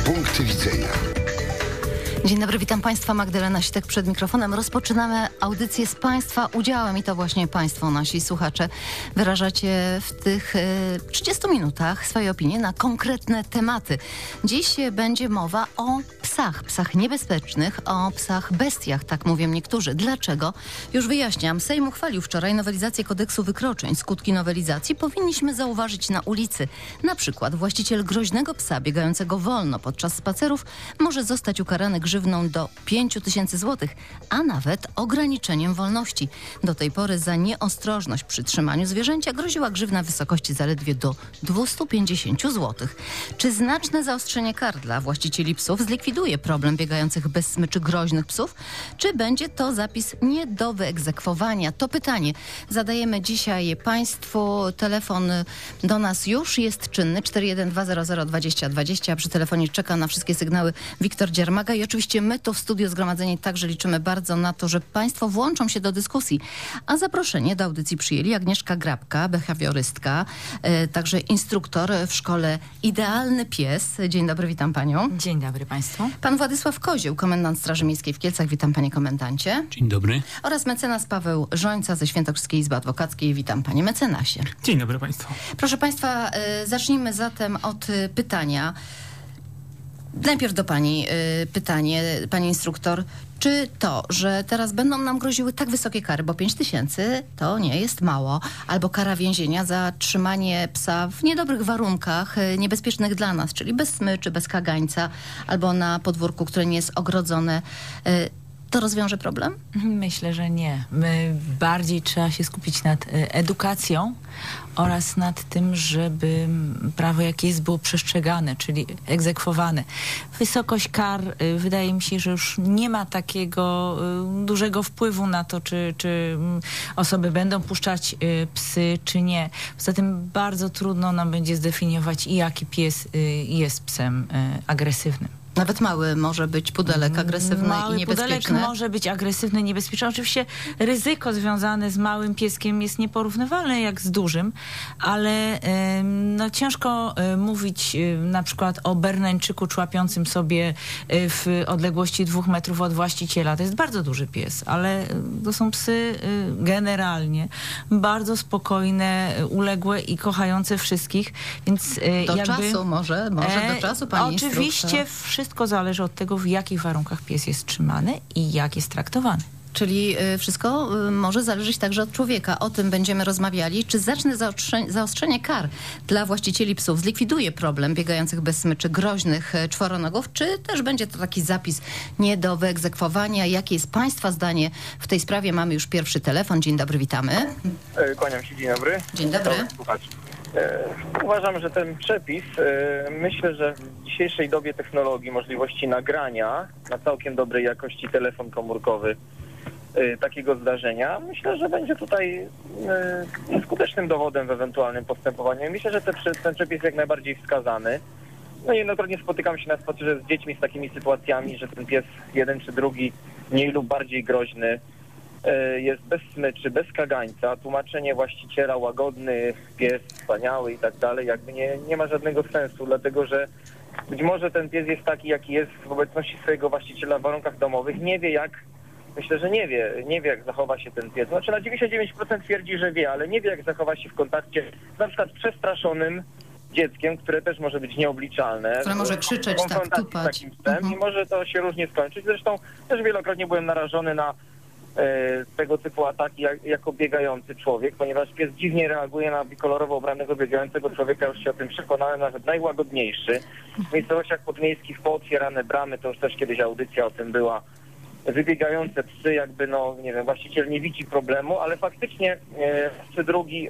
punkty widzenia. Dzień dobry, witam Państwa. Magdalena Sitek przed mikrofonem. Rozpoczynamy audycję z Państwa udziałem i to właśnie Państwo, nasi słuchacze, wyrażacie w tych 30 minutach swoje opinie na konkretne tematy. Dziś będzie mowa o psach niebezpiecznych, o psach bestiach, tak mówią niektórzy. Dlaczego? Już wyjaśniam. Sejm uchwalił wczoraj nowelizację kodeksu wykroczeń. Skutki nowelizacji powinniśmy zauważyć na ulicy. Na przykład właściciel groźnego psa biegającego wolno podczas spacerów może zostać ukarany grzywną do 5000 złotych, a nawet ograniczeniem wolności. Do tej pory za nieostrożność przy trzymaniu zwierzęcia groziła grzywna w wysokości zaledwie do 250 złotych. Czy znaczne zaostrzenie kar dla właścicieli psów zlikwiduje problem biegających bez smyczy groźnych psów? Czy będzie to zapis nie do wyegzekwowania? To pytanie zadajemy dzisiaj Państwu. Telefon do nas już jest czynny 412002020. Przy telefonie czeka na wszystkie sygnały Wiktor Dziermaga i oczywiście my tu w studiu zgromadzeni także liczymy bardzo na to, że Państwo włączą się do dyskusji. A zaproszenie do audycji przyjęli Agnieszka Grabka, behawiorystka, także instruktor w szkole Idealny Pies. Dzień dobry, witam Panią. Dzień dobry Państwu. Pan Władysław Kozioł, komendant Straży Miejskiej w Kielcach. Witam Panie komendancie. Dzień dobry. Oraz mecenas Paweł Żońca ze Świętokrzyskiej Izby Adwokackiej. Witam Panie mecenasie. Dzień dobry Państwu. Proszę Państwa, zacznijmy zatem od pytania. Najpierw do Pani pytanie, Pani instruktor. Czy to, że teraz będą nam groziły tak wysokie kary, bo 5000 to nie jest mało, albo kara więzienia za trzymanie psa w niedobrych warunkach, niebezpiecznych dla nas, czyli bez smyczy, bez kagańca, albo na podwórku, które nie jest ogrodzone, to rozwiąże problem? Myślę, że nie. Bardziej trzeba się skupić nad edukacją oraz nad tym, żeby prawo jakie jest było przestrzegane, czyli egzekwowane. Wysokość kar wydaje mi się, że już nie ma takiego dużego wpływu na to, czy osoby będą puszczać psy, czy nie. Poza tym bardzo trudno nam będzie zdefiniować, jaki pies jest psem agresywnym. Nawet mały może być pudelek agresywny i niebezpieczny. Pudelek może być agresywny i niebezpieczny. Oczywiście ryzyko związane z małym pieskiem jest nieporównywalne jak z dużym, ale ciężko mówić na przykład o berneńczyku człapiącym sobie w odległości 2 metrów od właściciela. To jest bardzo duży pies, ale to są psy generalnie bardzo spokojne, uległe i kochające wszystkich. Więc do czasu może do czasu, pani oczywiście instruktor. Wszystko zależy od tego, w jakich warunkach pies jest trzymany i jak jest traktowany. Czyli wszystko może zależeć także od człowieka. O tym będziemy rozmawiali. Czy znaczne zaostrzenie kar dla właścicieli psów zlikwiduje problem biegających bez smyczy groźnych czworonogów? Czy też będzie to taki zapis nie do wyegzekwowania? Jakie jest Państwa zdanie w tej sprawie? Mamy już pierwszy telefon. Dzień dobry, witamy. Kłaniam się, dzień dobry. Dzień dobry. Uważam, że ten przepis, myślę, że w dzisiejszej dobie technologii, możliwości nagrania na całkiem dobrej jakości telefon komórkowy takiego zdarzenia, myślę, że będzie tutaj skutecznym dowodem w ewentualnym postępowaniu. Myślę, że ten przepis jest jak najbardziej wskazany. No jednokrotnie spotykam się na spacerze z dziećmi z takimi sytuacjami, że ten pies jeden czy drugi mniej lub bardziej groźny jest bez smyczy, bez kagańca, tłumaczenie właściciela, łagodny pies, wspaniały i tak dalej, jakby nie ma żadnego sensu, dlatego że być może ten pies jest taki, jaki jest w obecności swojego właściciela w warunkach domowych, myślę, że nie wie jak zachowa się ten pies. Znaczy na 99% twierdzi, że wie, ale nie wie jak zachowa się w kontakcie na przykład z przestraszonym dzieckiem, które też może być nieobliczalne. Które może krzyczeć, tak, tupać. Z takim psem i może to się różnie skończyć. Zresztą też wielokrotnie byłem narażony na tego typu ataki jako biegający człowiek, ponieważ pies dziwnie reaguje na kolorowo ubranego biegającego człowieka, już się o tym przekonałem, nawet najłagodniejszy. W miejscowościach podmiejskich pootwierane bramy, to już też kiedyś audycja o tym była, wybiegające psy, jakby właściciel nie widzi problemu, ale faktycznie czy drugi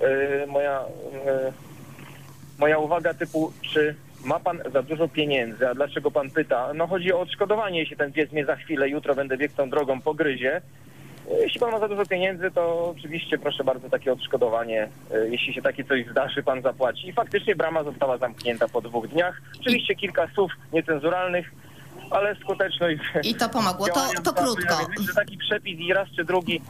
moja uwaga typu, czy ma pan za dużo pieniędzy, a dlaczego pan pyta? No chodzi o odszkodowanie, jeśli ten pies mnie za chwilę, jutro będę biegł tą drogą, pogryzie. Jeśli pan ma za dużo pieniędzy, to oczywiście proszę bardzo takie odszkodowanie, jeśli się takie coś zdarzy, pan zapłaci. I faktycznie brama została zamknięta po 2 dniach. Oczywiście kilka słów niecenzuralnych, ale skuteczność... I to pomogło, to krótko. Że taki przepis i raz czy drugi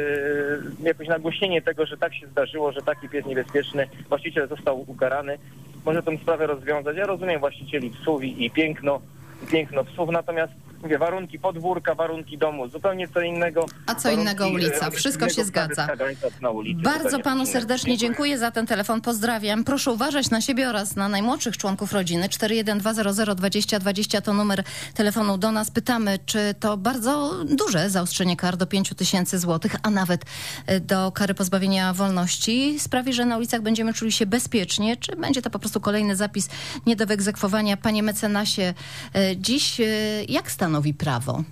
jakoś nagłośnienie tego, że tak się zdarzyło, że taki pies niebezpieczny, właściciel został ukarany, może tę sprawę rozwiązać. Ja rozumiem właścicieli psów i piękno psów, natomiast mówię, warunki podwórka, warunki domu, zupełnie co innego. A co innego ulica, wszystko się zgadza. Bardzo panu serdecznie dziękuję za ten telefon, pozdrawiam. Proszę uważać na siebie oraz na najmłodszych członków rodziny. 412002020 to numer telefonu do nas. Pytamy, czy to bardzo duże zaostrzenie kar do 5000 zł, a nawet do kary pozbawienia wolności sprawi, że na ulicach będziemy czuli się bezpiecznie, czy będzie to po prostu kolejny zapis nie do wyegzekwowania. Panie mecenasie, dziś jak stanowi prawo?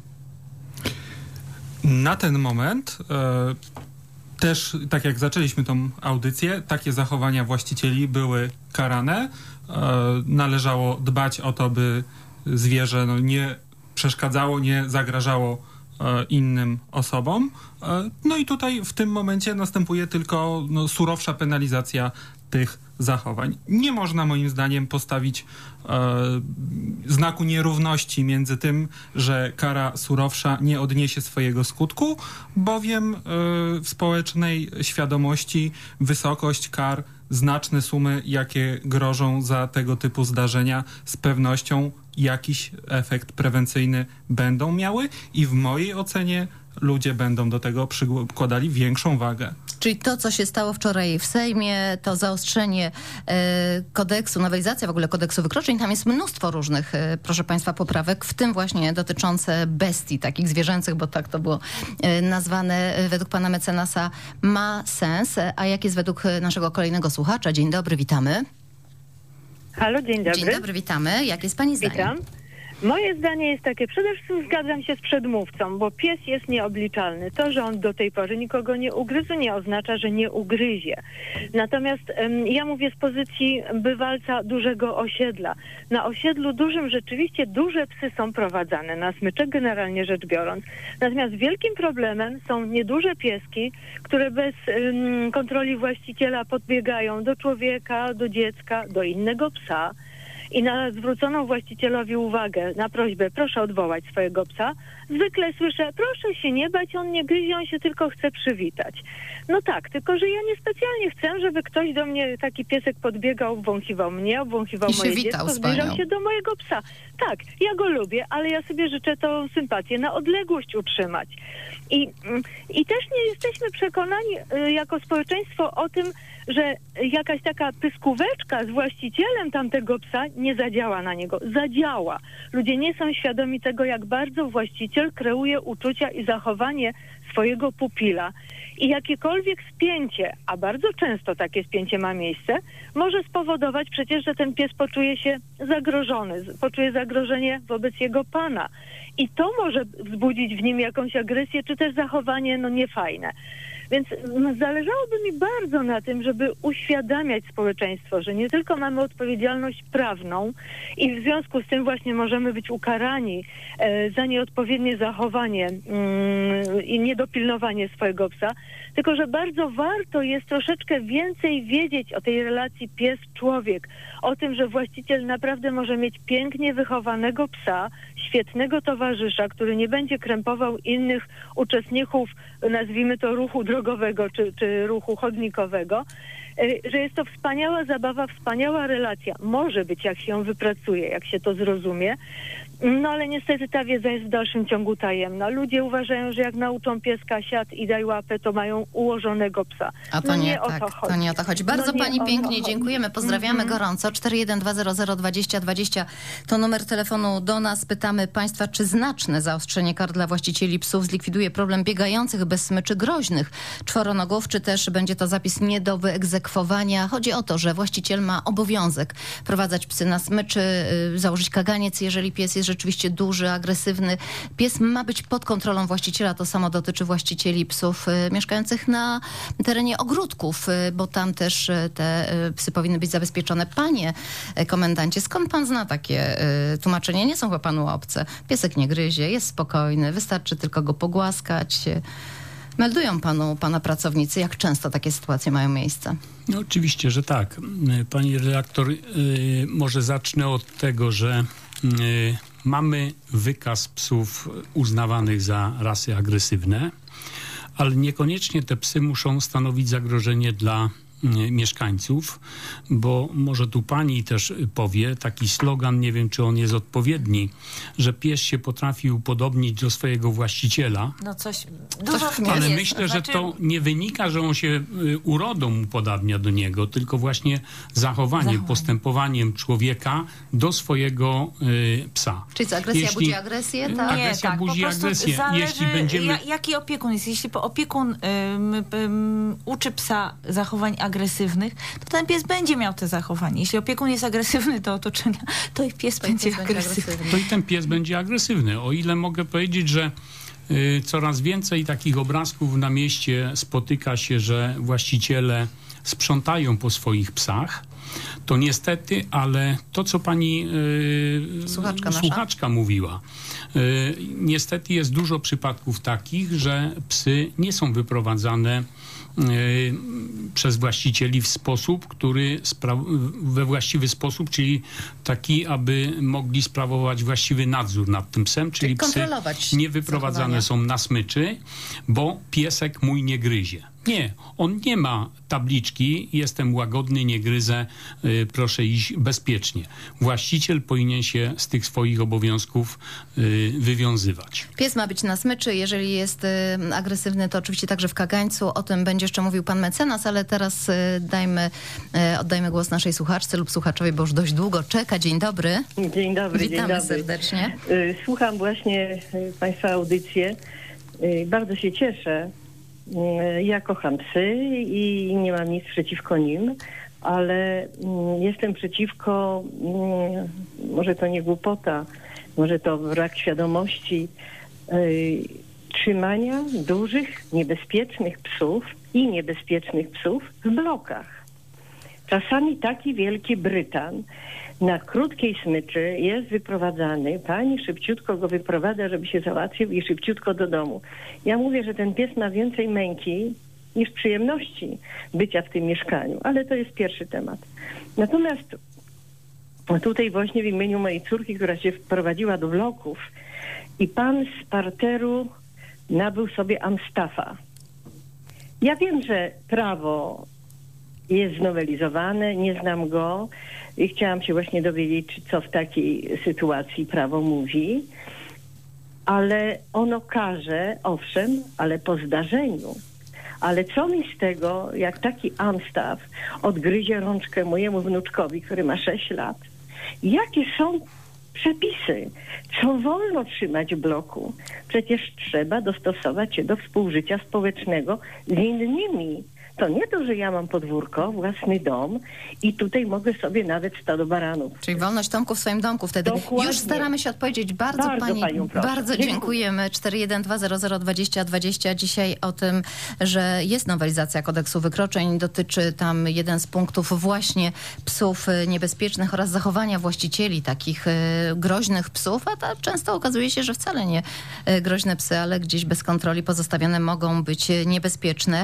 Na ten moment też, tak jak zaczęliśmy tą audycję, takie zachowania właścicieli były karane. Należało dbać o to, by zwierzę nie przeszkadzało, nie zagrażało innym osobom. No i tutaj w tym momencie następuje tylko surowsza penalizacja tych zachowań. Nie można moim zdaniem postawić znaku nierówności między tym, że kara surowsza nie odniesie swojego skutku, bowiem w społecznej świadomości wysokość kar, znaczne sumy, jakie grożą za tego typu zdarzenia, z pewnością jakiś efekt prewencyjny będą miały i w mojej ocenie ludzie będą do tego przykładali większą wagę. Czyli to, co się stało wczoraj w Sejmie, to zaostrzenie kodeksu, nowelizacja w ogóle kodeksu wykroczeń, tam jest mnóstwo różnych, proszę państwa, poprawek, w tym właśnie dotyczące bestii, takich zwierzęcych, bo tak to było nazwane, według pana mecenasa ma sens. A jak jest według naszego kolejnego słuchacza? Dzień dobry, witamy. Halo, dzień dobry. Dzień dobry, witamy. Jak jest pani zdanie? Witam. Moje zdanie jest takie, przede wszystkim zgadzam się z przedmówcą, bo pies jest nieobliczalny. To, że on do tej pory nikogo nie ugryzł, nie oznacza, że nie ugryzie. Natomiast ja mówię z pozycji bywalca dużego osiedla. Na osiedlu dużym rzeczywiście duże psy są prowadzane na smyczek, generalnie rzecz biorąc. Natomiast wielkim problemem są nieduże pieski, które bez kontroli właściciela podbiegają do człowieka, do dziecka, do innego psa. I na zwróconą właścicielowi uwagę, na prośbę, proszę odwołać swojego psa, zwykle słyszę, proszę się nie bać, on nie gryzie, on się tylko chce przywitać. No tak, tylko że ja niespecjalnie chcę, żeby ktoś do mnie, taki piesek podbiegał, obwąchiwał mnie, obwąchiwał moje dziecko, zbliżał się do mojego psa. Tak, ja go lubię, ale ja sobie życzę tą sympatię na odległość utrzymać. I też nie jesteśmy przekonani jako społeczeństwo o tym, że jakaś taka pyskóweczka z właścicielem tamtego psa nie zadziała na niego. Zadziała. Ludzie nie są świadomi tego, jak bardzo właściciel kreuje uczucia i zachowanie swojego pupila. I jakiekolwiek spięcie, a bardzo często takie spięcie ma miejsce, może spowodować przecież, że ten pies poczuje się zagrożony, poczuje zagrożenie wobec jego pana. I to może wzbudzić w nim jakąś agresję, czy też zachowanie niefajne. Więc zależałoby mi bardzo na tym, żeby uświadamiać społeczeństwo, że nie tylko mamy odpowiedzialność prawną i w związku z tym właśnie możemy być ukarani za nieodpowiednie zachowanie i niedopilnowanie swojego psa, tylko że bardzo warto jest troszeczkę więcej wiedzieć o tej relacji pies-człowiek, o tym, że właściciel naprawdę może mieć pięknie wychowanego psa, świetnego towarzysza, który nie będzie krępował innych uczestników, nazwijmy to ruchu drogowego czy ruchu chodnikowego, że jest to wspaniała zabawa, wspaniała relacja. Może być, jak się ją wypracuje, jak się to zrozumie, no ale niestety ta wiedza jest w dalszym ciągu tajemna. Ludzie uważają, że jak nauczą pieska siad i daj łapę, to mają ułożonego psa. A to nie o to chodzi. To nie o to chodzi. Bardzo pani pięknie dziękujemy, pozdrawiamy gorąco. 412002020 to numer telefonu do nas. Pytamy państwa, czy znaczne zaostrzenie kar dla właścicieli psów zlikwiduje problem biegających bez smyczy groźnych czworonogów, czy też będzie to zapis nie do wyegzekwowania. Chodzi o to, że właściciel ma obowiązek prowadzać psy na smyczy, założyć kaganiec, jeżeli pies jest rzeczywiście duży, agresywny. Pies ma być pod kontrolą właściciela. To samo dotyczy właścicieli psów mieszkających na terenie ogródków, bo tam też te psy powinny być zabezpieczone. Panie komendancie, skąd pan zna takie tłumaczenie? Nie są chyba panu obce. Piesek nie gryzie, jest spokojny, wystarczy tylko go pogłaskać. Meldują pana pracownicy, jak często takie sytuacje mają miejsce? No oczywiście, że tak. Pani redaktor, może zacznę od tego, że mamy wykaz psów uznawanych za rasy agresywne, ale niekoniecznie te psy muszą stanowić zagrożenie dla mieszkańców, bo może tu pani też powie, taki slogan, nie wiem, czy on jest odpowiedni, że pies się potrafi upodobnić do swojego właściciela. No coś dużo w tym Ale jest. myślę, że to nie wynika, że on się urodą upodabnia do niego, tylko właśnie zachowaniem, postępowaniem człowieka do swojego psa. Czyli co, agresja budzi agresję? Tak? Agresja budzi po prostu agresję. Zależy, Jeśli będziemy... jaki opiekun jest. Jeśli opiekun uczy psa zachowań agresywnych, to ten pies będzie miał te zachowanie. Jeśli opiekun jest agresywny do otoczenia, to i pies będzie agresywny. To i ten pies będzie agresywny. O ile mogę powiedzieć, że coraz więcej takich obrazków na mieście spotyka się, że właściciele sprzątają po swoich psach, to niestety, ale to, co pani słuchaczka mówiła, niestety jest dużo przypadków takich, że psy nie są wyprowadzane przez właścicieli w sposób, we właściwy sposób, czyli taki, aby mogli sprawować właściwy nadzór nad tym psem, czyli psy nie wyprowadzane są na smyczy, bo piesek mój nie gryzie. Nie, on nie ma tabliczki, jestem łagodny, nie gryzę, proszę iść bezpiecznie. Właściciel powinien się z tych swoich obowiązków wywiązywać. Pies ma być na smyczy, jeżeli jest agresywny, to oczywiście także w kagańcu. O tym będzie jeszcze mówił pan mecenas, ale teraz oddajmy głos naszej słuchaczce lub słuchaczowi, bo już dość długo czeka. Dzień dobry. Dzień dobry. Witamy dzień dobry. serdecznie. Słucham właśnie państwa audycję. Bardzo się cieszę. Ja kocham psy i nie mam nic przeciwko nim, ale jestem przeciwko, może to nie głupota, może to brak świadomości, trzymania dużych, niebezpiecznych psów w blokach. Czasami taki wielki Brytan na krótkiej smyczy jest wyprowadzany, pani szybciutko go wyprowadza, żeby się załatwił i szybciutko do domu. Ja mówię, że ten pies ma więcej męki niż przyjemności bycia w tym mieszkaniu, ale to jest pierwszy temat. Natomiast tutaj właśnie w imieniu mojej córki, która się wprowadziła do bloków i pan z parteru nabył sobie Amstaffa. Ja wiem, że prawo jest znowelizowane, nie znam go i chciałam się właśnie dowiedzieć, co w takiej sytuacji prawo mówi, ale ono każe, owszem, ale po zdarzeniu. Ale co mi z tego, jak taki Amstaff odgryzie rączkę mojemu wnuczkowi, który ma 6 lat? Jakie są przepisy? Co wolno trzymać w bloku? Przecież trzeba dostosować się do współżycia społecznego z innymi. To nie to, że ja mam podwórko, własny dom i tutaj mogę sobie nawet stado baranów. Czyli wolność Tomku w swoim domku wtedy. Dokładnie. Już staramy się odpowiedzieć. Bardzo pani proszę. bardzo dziękujemy. 412002020 dzisiaj o tym, że jest nowelizacja kodeksu wykroczeń. Dotyczy tam jeden z punktów właśnie psów niebezpiecznych oraz zachowania właścicieli takich groźnych psów, a często okazuje się, że wcale nie groźne psy, ale gdzieś bez kontroli pozostawione mogą być niebezpieczne.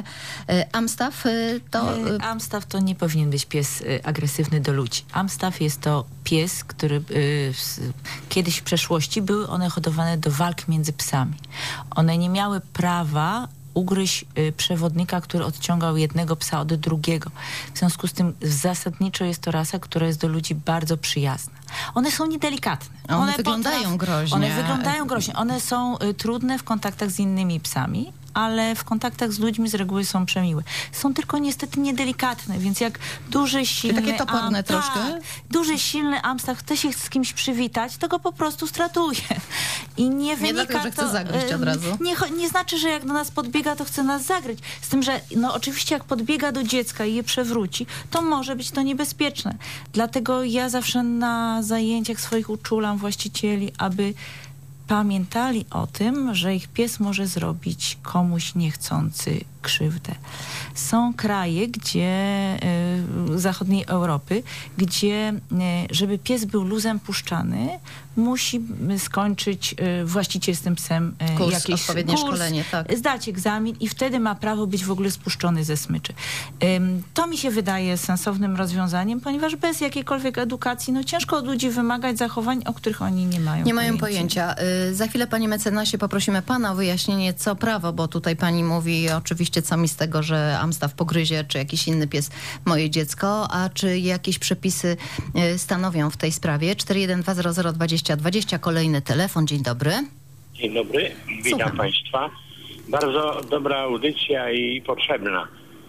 Amstaff to nie powinien być pies agresywny do ludzi. Amstaff jest to pies, który kiedyś w przeszłości były one hodowane do walk między psami. One nie miały prawa ugryźć przewodnika, który odciągał jednego psa od drugiego. W związku z tym zasadniczo jest to rasa, która jest do ludzi bardzo przyjazna. One są niedelikatne. One wyglądają groźnie. One wyglądają groźnie. One są trudne w kontaktach z innymi psami, ale w kontaktach z ludźmi z reguły są przemiłe. Są tylko niestety niedelikatne, więc jak duży, silny... Takie toporne troszkę? Duży, silny Amstaff chce się z kimś przywitać, to go po prostu stratuje. I nie wynika dlatego, że chce zagryźć od razu. Nie znaczy, że jak do nas podbiega, to chce nas zagryźć. Z tym, że no oczywiście jak podbiega do dziecka i je przewróci, to może być to niebezpieczne. Dlatego ja zawsze na zajęciach swoich uczulam właścicieli, aby pamiętali o tym, że ich pies może zrobić komuś niechcący krzywdę. Są kraje, zachodniej Europy, gdzie żeby pies był luzem puszczany, musi skończyć właściciel z tym psem odpowiednie szkolenie, tak. Zdać egzamin i wtedy ma prawo być w ogóle spuszczony ze smyczy. To mi się wydaje sensownym rozwiązaniem, ponieważ bez jakiejkolwiek edukacji ciężko od ludzi wymagać zachowań, o których oni nie mają pojęcia. Za chwilę, panie mecenasie, poprosimy pana o wyjaśnienie, co prawo, bo tutaj pani mówi oczywiście, co mi z tego, że Amstaff pogryzie, czy jakiś inny pies moje dziecko, a czy jakieś przepisy stanowią w tej sprawie. 412002020, kolejny telefon. Dzień dobry. Dzień dobry, witam Słucham. Państwa. Bardzo dobra audycja i potrzebna.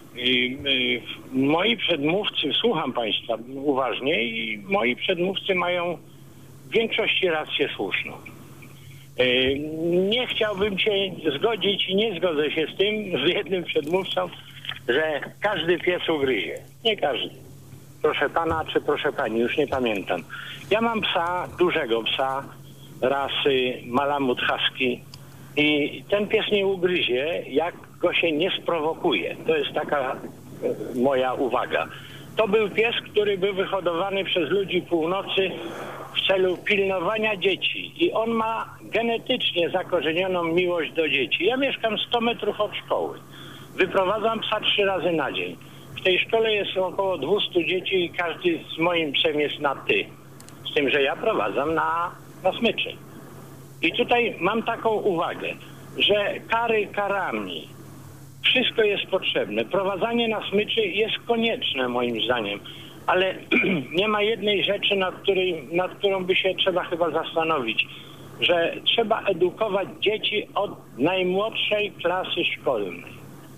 Moi przedmówcy, słucham Państwa uważnie i moi przedmówcy mają w większości rację słuszną. Nie chciałbym się zgodzić i nie zgodzę się z tym, z jednym przedmówcą, że każdy pies ugryzie. Nie każdy. Proszę pana czy proszę pani, już nie pamiętam. Ja mam psa, dużego psa, rasy Malamut Husky i ten pies nie ugryzie, jak go się nie sprowokuje. To jest taka moja uwaga. To był pies, który był wyhodowany przez ludzi północy w celu pilnowania dzieci i on ma genetycznie zakorzenioną miłość do dzieci. Ja mieszkam 100 metrów od szkoły. Wyprowadzam psa 3 razy na dzień. W tej szkole jest około 200 dzieci i każdy z moim psem jest na ty. Z tym, że ja prowadzam na smyczy. I tutaj mam taką uwagę, że kary karami, wszystko jest potrzebne. Prowadzenie na smyczy jest konieczne moim zdaniem, ale nie ma jednej rzeczy, nad którą by się trzeba chyba zastanowić, że trzeba edukować dzieci od najmłodszej klasy szkolnej,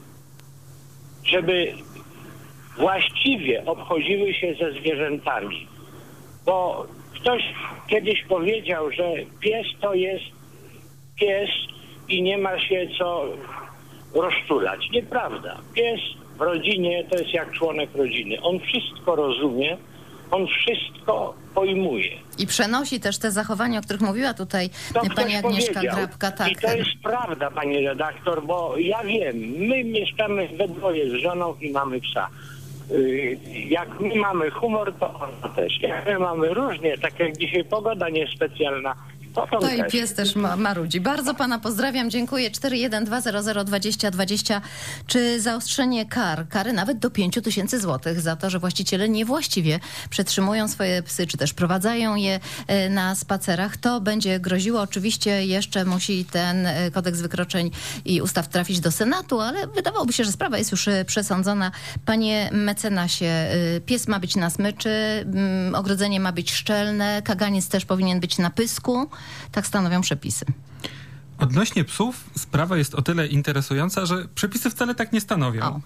żeby właściwie obchodziły się ze zwierzętami. Bo ktoś kiedyś powiedział, że pies to jest pies i nie ma się co rozczulać. Nieprawda. Pies w rodzinie to jest jak członek rodziny. On wszystko rozumie, on wszystko pojmuje. I przenosi też te zachowania, o których mówiła tutaj pani Agnieszka Grabka. Tak. I to jest prawda, pani redaktor, bo ja wiem, my mieszkamy we dwoje z żoną i mamy psa. Jak my mamy humor, to ona też. Jak my mamy różnie, tak jak dzisiaj pogoda niespecjalna, to i pies też marudzi. Bardzo pana pozdrawiam, dziękuję. 412002020. Czy zaostrzenie kary nawet do 5000 zł za to, że właściciele niewłaściwie przetrzymują swoje psy, czy też prowadzają je na spacerach, to będzie groziło. Oczywiście jeszcze musi ten kodeks wykroczeń i ustaw trafić do Senatu, ale wydawałoby się, że sprawa jest już przesądzona. Panie mecenasie, pies ma być na smyczy, ogrodzenie ma być szczelne, kaganiec też powinien być na pysku. Tak stanowią przepisy. Odnośnie psów sprawa jest o tyle interesująca, że przepisy wcale tak nie stanowią.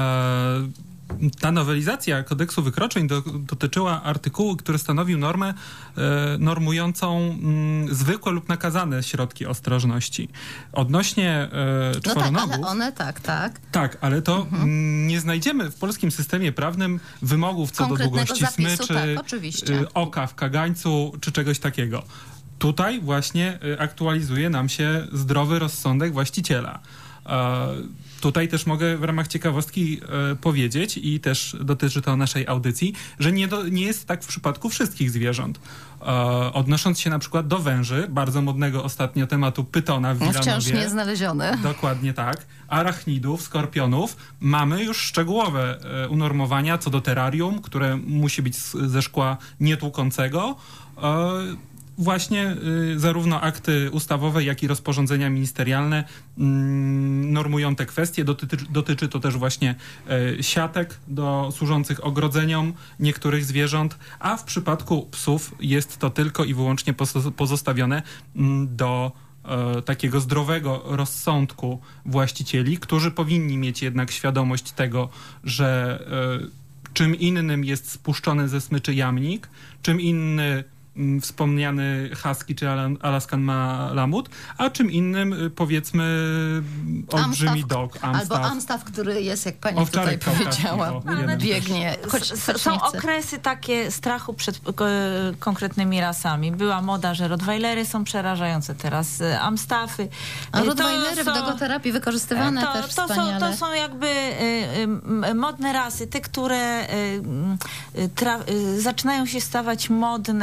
Ta nowelizacja kodeksu wykroczeń dotyczyła artykułu, który stanowił normę normującą zwykłe lub nakazane środki ostrożności. Odnośnie czworonogów... ale one tak. Tak, ale to nie znajdziemy w polskim systemie prawnym wymogów co do długości zapisu, smyczy, oka w kagańcu czy czegoś takiego. Tutaj właśnie aktualizuje nam się zdrowy rozsądek właściciela. Tutaj też mogę w ramach ciekawostki powiedzieć i też dotyczy to naszej audycji, że nie jest tak w przypadku wszystkich zwierząt. Odnosząc się na przykład do węży, bardzo modnego ostatnio tematu pytona w Wilanowie. Wciąż nie znalezione. Dokładnie tak. Arachnidów, skorpionów. Mamy już szczegółowe unormowania co do terrarium, które musi być ze szkła nietłukącego. Właśnie zarówno akty ustawowe, jak i rozporządzenia ministerialne normują te kwestie. Dotyczy to też właśnie siatek służących ogrodzeniom niektórych zwierząt, a w przypadku psów jest to tylko i wyłącznie pozostawione do takiego zdrowego rozsądku właścicieli, którzy powinni mieć jednak świadomość tego, że czym innym jest spuszczony ze smyczy jamnik, czym inny wspomniany husky czy Alaskan Malamut, a czym innym powiedzmy olbrzymi dog. Albo Amstaff, który jest, jak pani tutaj powiedziała, biegnie. Są okresy takie strachu przed konkretnymi rasami. Była moda, że rottweilery są przerażające, teraz Amstaffy. A rottweilery w dogoterapii wykorzystywane też wspaniale. To są jakby modne rasy, te, które zaczynają się stawać modne,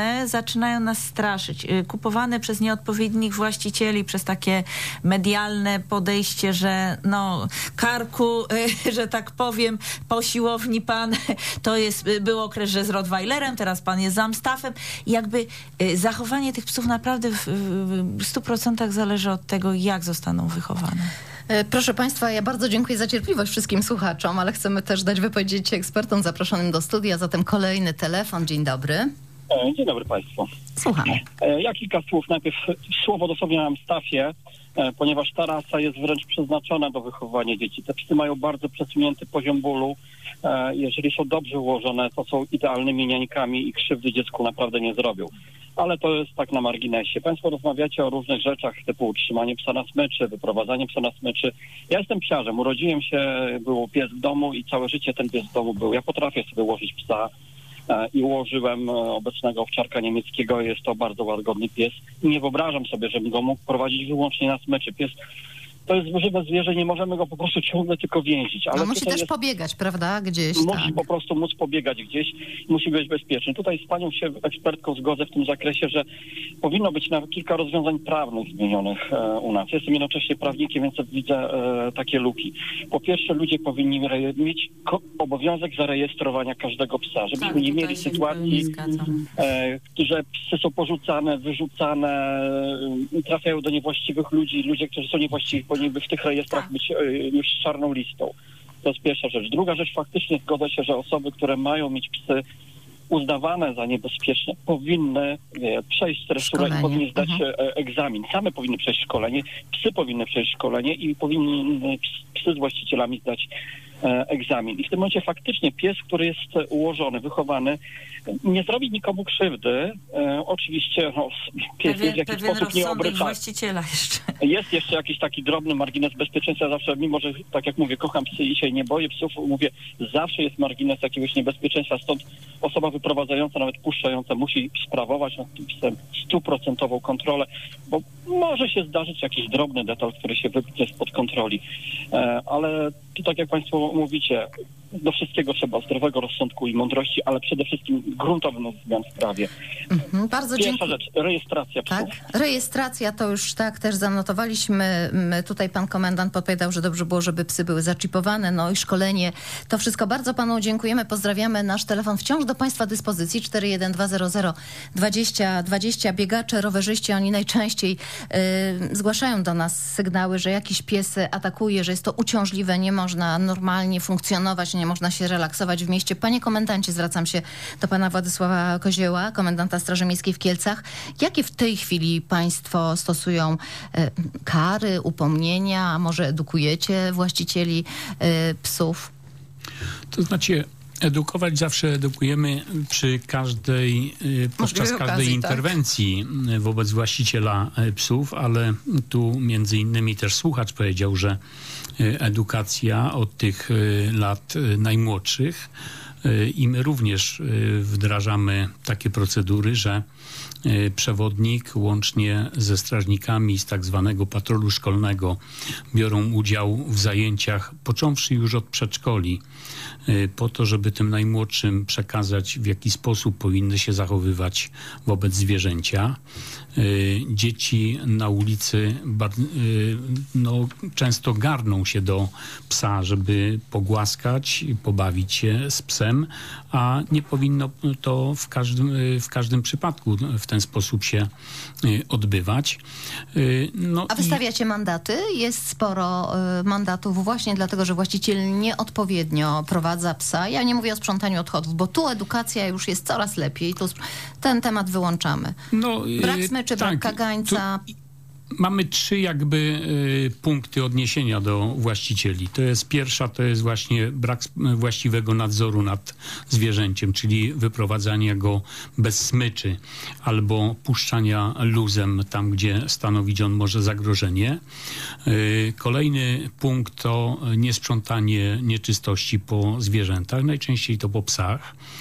zaczynają nas straszyć. Kupowane przez nieodpowiednich właścicieli, przez takie medialne podejście, że no Karku, że tak powiem, po siłowni pan był okres, że z Rottweilerem, teraz pan jest z Amstaffem. Jakby zachowanie tych psów naprawdę w 100% zależy od tego, jak zostaną wychowane. Proszę Państwa, ja bardzo dziękuję za cierpliwość wszystkim słuchaczom, ale chcemy też dać wypowiedzieć się ekspertom zaproszonym do studia. Zatem kolejny telefon. Dzień dobry. Dzień dobry Państwu. Słuchamy. Ja kilka słów. Najpierw słowo dosłownie na Amstaffie, ponieważ ta rasa jest wręcz przeznaczona do wychowywania dzieci. Te psy mają bardzo przesunięty poziom bólu. Jeżeli są dobrze ułożone, to są idealnymi niańkami i krzywdy dziecku naprawdę nie zrobią. Ale to jest tak na marginesie. Państwo rozmawiacie o różnych rzeczach typu utrzymanie psa na smyczy, wyprowadzanie psa na smyczy. Ja jestem psiarzem. Urodziłem się, był pies w domu i całe życie ten pies w domu był. Ja potrafię sobie ułożyć psa i ułożyłem obecnego owczarka niemieckiego. Jest to bardzo łagodny pies. I nie wyobrażam sobie, żebym go mógł prowadzić wyłącznie na smyczy. Pies to jest żywe zwierzę, nie możemy go po prostu ciągle tylko więzić. Ale musi też pobiegać, prawda? Gdzieś. Musi po prostu móc pobiegać gdzieś, musi być bezpieczny. Tutaj z panią się ekspertką zgodzę w tym zakresie, że powinno być nawet kilka rozwiązań prawnych zmienionych u nas. Jestem jednocześnie prawnikiem, więc widzę takie luki. Po pierwsze, ludzie powinni mieć obowiązek zarejestrowania każdego psa, żebyśmy nie mieli sytuacji, że psy są porzucane, wyrzucane, trafiają do niewłaściwych ludzi. Ludzie, którzy są niewłaściwi, powinni w tych rejestrach być już czarną listą. To jest pierwsza rzecz. Druga rzecz, faktycznie zgodzę się, że osoby, które mają mieć psy uznawane za niebezpieczne, powinny przejść tresurę i powinny zdać egzamin. Same powinny przejść szkolenie, psy powinny przejść szkolenie i powinny psy z właścicielami zdać egzamin. I w tym momencie faktycznie pies, który jest ułożony, wychowany, nie zrobi nikomu krzywdy. Oczywiście pies jest w jakiś sposób nieobryczalny. Właściciela jeszcze. Jest jeszcze jakiś taki drobny margines bezpieczeństwa. Zawsze, mimo że tak jak mówię, kocham psy i się nie boję psów, mówię, zawsze jest margines jakiegoś niebezpieczeństwa. Stąd osoba wyprowadzająca, nawet puszczająca, musi sprawować nad tym psem 100% kontrolę, bo może się zdarzyć jakiś drobny detal, który się wymknie spod kontroli. Ale tu, tak jak Państwo mówicie, do wszystkiego trzeba zdrowego rozsądku i mądrości, ale przede wszystkim gruntownych zmian w prawie. Bardzo Pierwsza rzecz, rejestracja psów. Tak, rejestracja to już tak też zanotowaliśmy. Tutaj pan komendant podpowiadał, że dobrze było, żeby psy były zaczipowane, no i szkolenie. To wszystko bardzo panu dziękujemy, pozdrawiamy. Nasz telefon wciąż do państwa dyspozycji 41200 20 20. Biegacze, rowerzyści, oni najczęściej zgłaszają do nas sygnały, że jakiś pies atakuje, że jest to uciążliwe, nie można normalnie funkcjonować, nie można się relaksować w mieście. Panie komendancie, zwracam się do pana Władysława Kozieła, komendanta Straży Miejskiej w Kielcach. Jakie w tej chwili państwo stosują kary, upomnienia, a może edukujecie właścicieli psów? To znaczy, edukować zawsze edukujemy podczas każdej interwencji wobec właściciela psów, ale tu między innymi też słuchacz powiedział, że edukacja od tych lat najmłodszych i my również wdrażamy takie procedury, że przewodnik łącznie ze strażnikami z tak zwanego patrolu szkolnego biorą udział w zajęciach, począwszy już od przedszkoli, po to, żeby tym najmłodszym przekazać, w jaki sposób powinny się zachowywać wobec zwierzęcia. Dzieci na ulicy często garną się do psa, żeby pogłaskać, pobawić się z psem, a nie powinno to w każdym przypadku w ten sposób się odbywać. A wystawiacie mandaty? Jest sporo mandatów właśnie dlatego, że właściciel nieodpowiednio prowadza psa. Ja nie mówię o sprzątaniu odchodów, bo tu edukacja już jest coraz lepiej. Tu ten temat wyłączamy. Brak smyczy, brak kagańca. Mamy 3 punkty odniesienia do właścicieli. Pierwsza to jest właśnie brak właściwego nadzoru nad zwierzęciem, czyli wyprowadzania go bez smyczy albo puszczania luzem tam, gdzie stanowić on może zagrożenie. Kolejny punkt to niesprzątanie nieczystości po zwierzętach, najczęściej to po psach.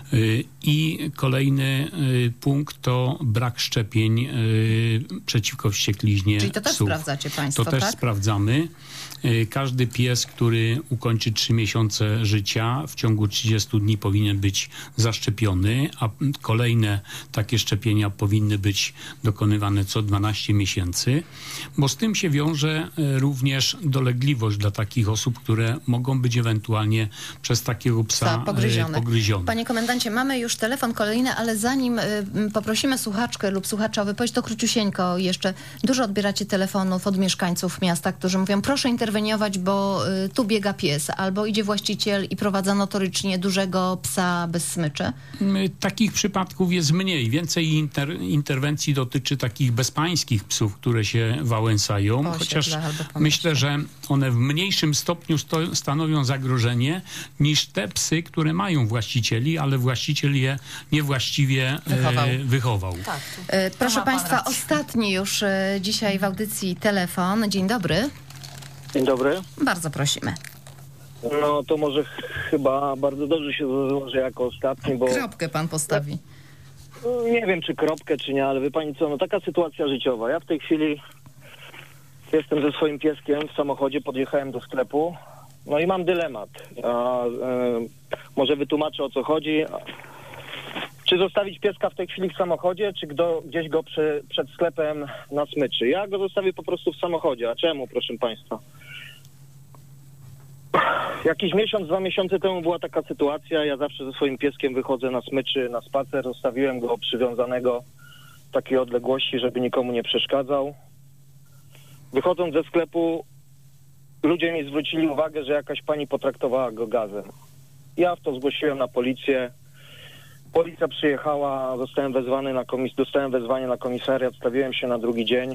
I kolejny punkt to brak szczepień przeciwko wściekliźnie Czyli to też psów. sprawdzacie państwo, To też tak? sprawdzamy. Każdy pies, który ukończy 3 miesiące życia, w ciągu 30 dni powinien być zaszczepiony, a kolejne takie szczepienia powinny być dokonywane co 12 miesięcy, bo z tym się wiąże również dolegliwość dla takich osób, które mogą być ewentualnie przez takiego psa pogryzione. Panie komendancie, mamy już telefon kolejny, ale zanim poprosimy słuchaczkę lub słuchacza o wypowiedź, to króciusieńko jeszcze. Dużo odbieracie telefonów od mieszkańców miasta, którzy mówią, proszę interweniować, bo tu biega pies, albo idzie właściciel i prowadza notorycznie dużego psa bez smyczy. Takich przypadków jest mniej. Więcej interwencji dotyczy takich bezpańskich psów, które się wałęsają, chociaż myślę, że one w mniejszym stopniu stanowią zagrożenie niż te psy, które mają właścicieli, ale właściciel je niewłaściwie wychował. Tak. Proszę państwa, ostatni już dzisiaj w audycji telefon. Dzień dobry. Dzień dobry. Bardzo prosimy. No to może chyba bardzo dobrze się złoży jako ostatni, bo... Kropkę pan postawi. Nie wiem, czy kropkę, czy nie, ale wie pani co, no taka sytuacja życiowa. Ja w tej chwili jestem ze swoim pieskiem w samochodzie, podjechałem do sklepu, no i mam dylemat. Może wytłumaczę, o co chodzi. Czy zostawić pieska w tej chwili w samochodzie, czy gdzieś go przed sklepem na smyczy? Ja go zostawię po prostu w samochodzie. A czemu, proszę państwa? Jakiś miesiąc, 2 miesiące temu była taka sytuacja. Ja zawsze ze swoim pieskiem wychodzę na smyczy, na spacer. Zostawiłem go przywiązanego w takiej odległości, żeby nikomu nie przeszkadzał. Wychodząc ze sklepu, ludzie mi zwrócili uwagę, że jakaś pani potraktowała go gazem. Ja w to zgłosiłem na policję. Policja przyjechała, dostałem wezwanie na komisariat, stawiłem się na drugi dzień.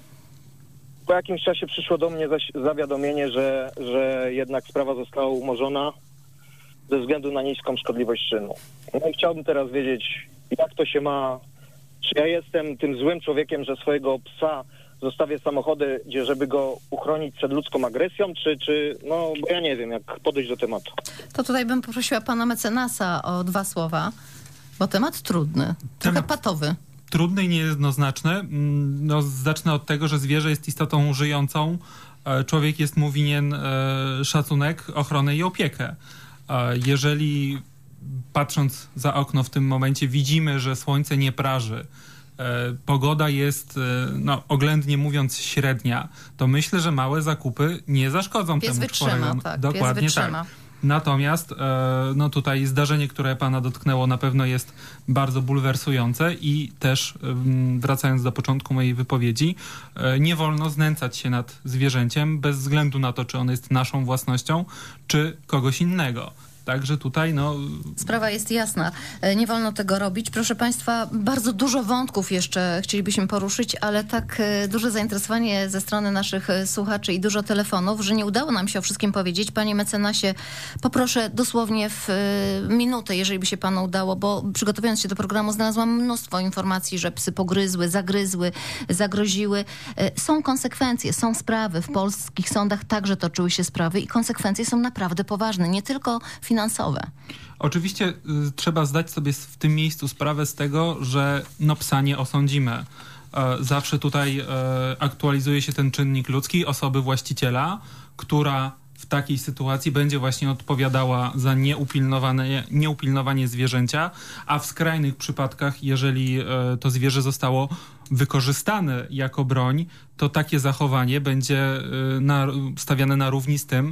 Po jakimś czasie przyszło do mnie zawiadomienie, że jednak sprawa została umorzona ze względu na niską szkodliwość czynu. No i chciałbym teraz wiedzieć, jak to się ma, czy ja jestem tym złym człowiekiem, że swojego psa zostawię w samochodzie, żeby go uchronić przed ludzką agresją, no bo ja nie wiem, jak podejść do tematu. To tutaj bym poprosiła pana mecenasa o 2 słowa, bo temat trudny, trochę patowy. Trudny i niejednoznaczny. No, zacznę od tego, że zwierzę jest istotą żyjącą. Człowiek jest mu winien szacunek, ochronę i opiekę. Jeżeli patrząc za okno w tym momencie widzimy, że słońce nie praży, pogoda jest, no, oględnie mówiąc, średnia, to myślę, że małe zakupy nie zaszkodzą pies temu człowiekowi. Tak, dokładnie pies wytrzyma. Tak. Natomiast no tutaj zdarzenie, które pana dotknęło, na pewno jest bardzo bulwersujące i też, wracając do początku mojej wypowiedzi, nie wolno znęcać się nad zwierzęciem bez względu na to, czy on jest naszą własnością, czy kogoś innego. Także tutaj sprawa jest jasna. Nie wolno tego robić. Proszę państwa, bardzo dużo wątków jeszcze chcielibyśmy poruszyć, ale tak duże zainteresowanie ze strony naszych słuchaczy i dużo telefonów, że nie udało nam się o wszystkim powiedzieć. Panie mecenasie, poproszę dosłownie w minutę, jeżeli by się panu udało, bo przygotowując się do programu znalazłam mnóstwo informacji, że psy pogryzły, zagryzły, zagroziły. Są konsekwencje, są sprawy. W polskich sądach także toczyły się sprawy i konsekwencje są naprawdę poważne. Nie tylko finansowe. Oczywiście trzeba zdać sobie w tym miejscu sprawę z tego, że psa nie osądzimy. Zawsze tutaj aktualizuje się ten czynnik ludzki, osoby właściciela, która w takiej sytuacji będzie właśnie odpowiadała za nieupilnowanie zwierzęcia, a w skrajnych przypadkach, jeżeli to zwierzę zostało wykorzystane jako broń, to takie zachowanie będzie stawiane na równi z tym,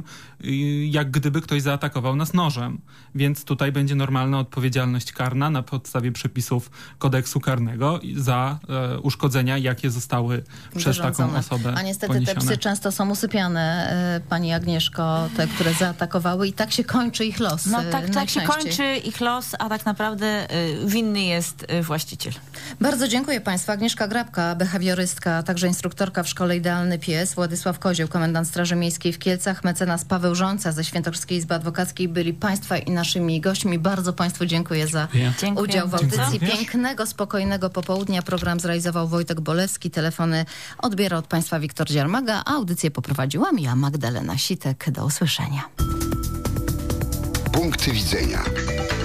jak gdyby ktoś zaatakował nas nożem. Więc tutaj będzie normalna odpowiedzialność karna na podstawie przepisów kodeksu karnego za uszkodzenia, jakie zostały przez taką osobę A niestety poniesione. te psy często są usypiane, pani Agnieszko, te, które zaatakowały i tak się kończy ich los. No tak się kończy ich los, a tak naprawdę winny jest właściciel. Bardzo dziękuję państwu. Agnieszka Grabka, behawiorystka, także instruktorka w Szkole Idealny Pies, Władysław Kozioł, komendant Straży Miejskiej w Kielcach, mecenas Paweł Rząca ze Świętokrzyskiej Izby Adwokackiej byli państwa i naszymi gośćmi. Bardzo państwu dziękuję za udział w audycji. Pięknego, spokojnego popołudnia. Program zrealizował Wojtek Bolewski. Telefony odbiera od państwa Wiktor Dziarmaga, a audycję poprowadziłam ja, Magdalena Sitek. Do usłyszenia. Punkty widzenia.